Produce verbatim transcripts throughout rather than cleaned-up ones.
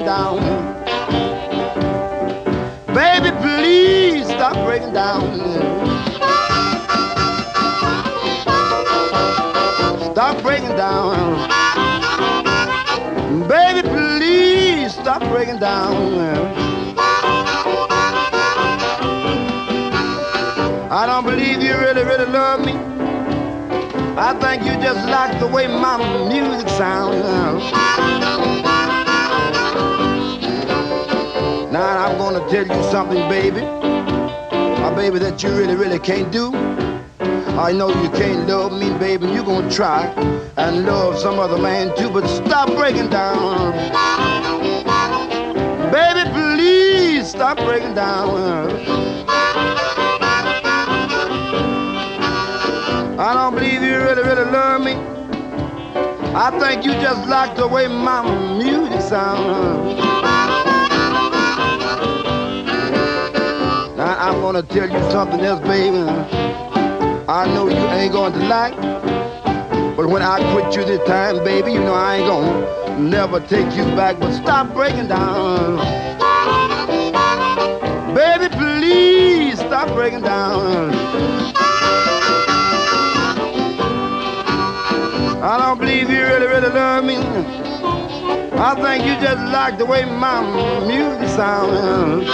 breaking down. Baby, please stop breaking down. Stop breaking down. Baby, please stop breaking down. I don't believe you really, really love me. I think you just like the way my music sounds. Now I'm gonna tell you something, baby. My baby, that you really, really can't do. I know you can't love me, baby. You're gonna try and love some other man too, but stop breaking down. Baby, please stop breaking down. I don't believe you really, really love me. I think you just like the way my music sounds. Now I'm gonna tell you something else, baby. I know you ain't going to like, but when I quit you this time, baby, you know I ain't gonna never take you back. But stop breaking down. Baby, please stop breaking down. I don't believe you really, really love me. I think you just like the way my music sounds.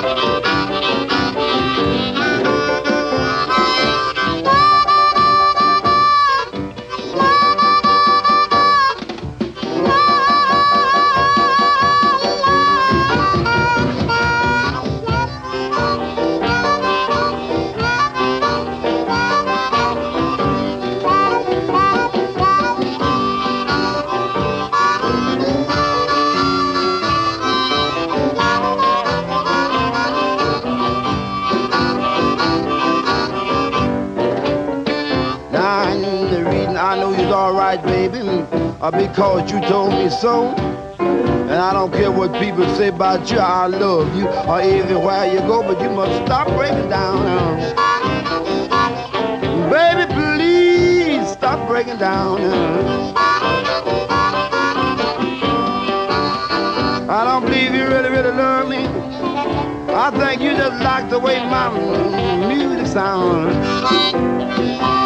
Uh, because you told me so. And I don't care what people say about you, I love you or everywhere you go, but you must stop breaking down. Baby, please stop breaking down. I don't believe you really, really love me. I think you just like the way my music sounds.